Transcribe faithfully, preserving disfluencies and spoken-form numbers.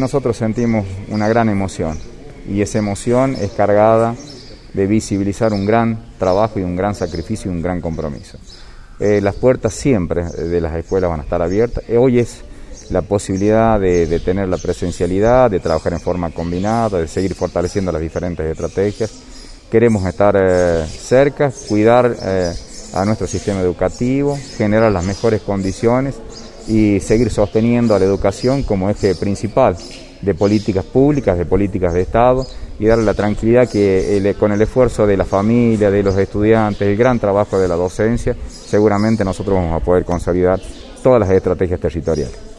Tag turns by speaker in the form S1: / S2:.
S1: nosotros sentimos una gran emoción, y esa emoción es cargada de visibilizar un gran trabajo y un gran sacrificio y un gran compromiso. Eh, las puertas siempre de las escuelas van a estar abiertas. Hoy es la posibilidad de, de tener la presencialidad, de trabajar en forma combinada, de seguir fortaleciendo las diferentes estrategias. Queremos estar eh, cerca, cuidar eh, a nuestro sistema educativo, generar las mejores condiciones y seguir sosteniendo a la educación como eje principal de políticas públicas, de políticas de Estado, y darle la tranquilidad que el, con el esfuerzo de la familia, de los estudiantes, el gran trabajo de la docencia, seguramente nosotros vamos a poder consolidar todas las estrategias territoriales.